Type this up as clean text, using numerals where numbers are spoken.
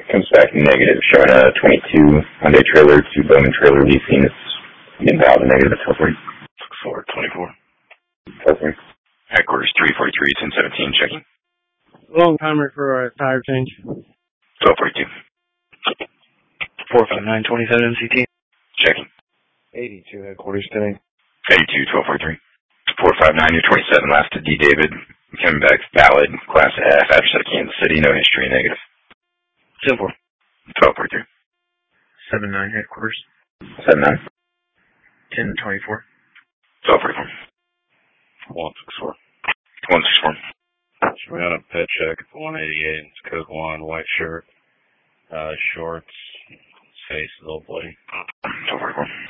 Comes back negative, showing a 22 Hyundai trailer to Bowman Trailer Leasing. It's invalid negative. That's helpful. 424. Headquarters 343, 1017, checking. Long timer for a tire change. 1242. 45927 MCT. Checking. 82 headquarters today. 82, 1243. 459, your 27, last to D. David. Coming back valid, class F, address out of Kansas City, no history, negative. 74. 1243. 79 headquarters. 79. 1024. 1244. 164. 164. We had a pet check at 188. It's code 1, white shirt, shorts, his face is all bloody. 1244.